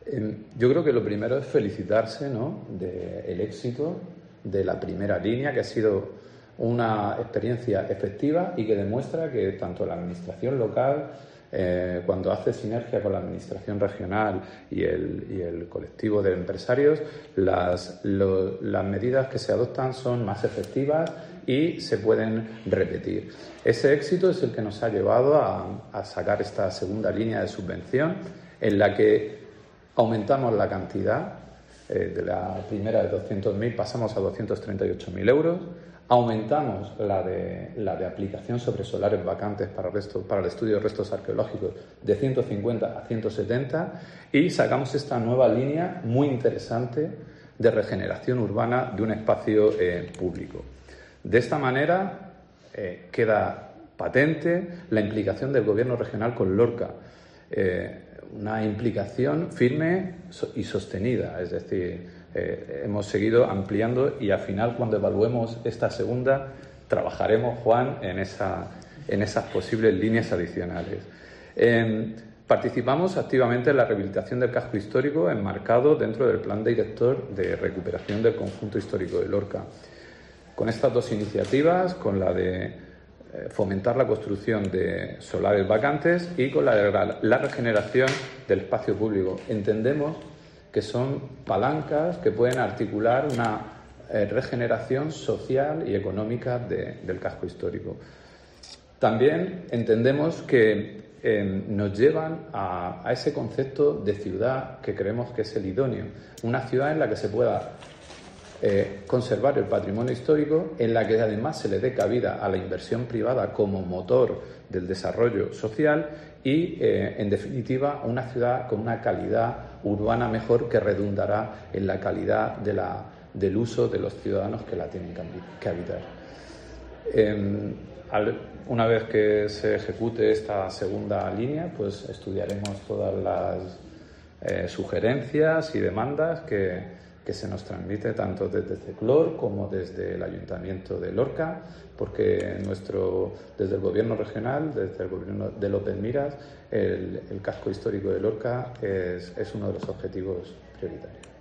Yo creo que lo primero es felicitarse, ¿no?, del éxito de la primera línea, que ha sido una experiencia efectiva y que demuestra que tanto la administración local, cuando hace sinergia con la administración regional y el colectivo de empresarios, las medidas que se adoptan son más efectivas y se pueden repetir. Ese éxito es el que nos ha llevado a sacar esta segunda línea de subvención, en la que aumentamos la cantidad. De la primera de 200.000 pasamos a 238.000 euros. Aumentamos la de aplicación sobre solares vacantes para el estudio de restos arqueológicos de 150 a 170 y sacamos esta nueva línea muy interesante de regeneración urbana de un espacio público. De esta manera queda patente la implicación del Gobierno regional con Lorca. Una implicación firme y sostenida, es decir, hemos seguido ampliando y al final, cuando evaluemos esta segunda, trabajaremos, Juan, en esas posibles líneas adicionales. Participamos activamente en la rehabilitación del casco histórico enmarcado dentro del Plan Director de Recuperación del Conjunto Histórico de Lorca. Con estas dos iniciativas, con la de fomentar la construcción de solares vacantes y con la regeneración del espacio público, entendemos que son palancas que pueden articular una regeneración social y económica del casco histórico. También entendemos que nos llevan a ese concepto de ciudad que creemos que es el idóneo, una ciudad en la que se pueda conservar el patrimonio histórico, en la que además se le dé cabida a la inversión privada como motor del desarrollo social y, en definitiva, una ciudad con una calidad urbana mejor que redundará en la calidad del uso de los ciudadanos que la tienen que habitar. Una vez que se ejecute esta segunda línea, pues estudiaremos todas las sugerencias y demandas que se nos transmite tanto desde CECLOR como desde el Ayuntamiento de Lorca, porque desde el Gobierno regional, desde el Gobierno de López Miras, el casco histórico de Lorca es uno de los objetivos prioritarios.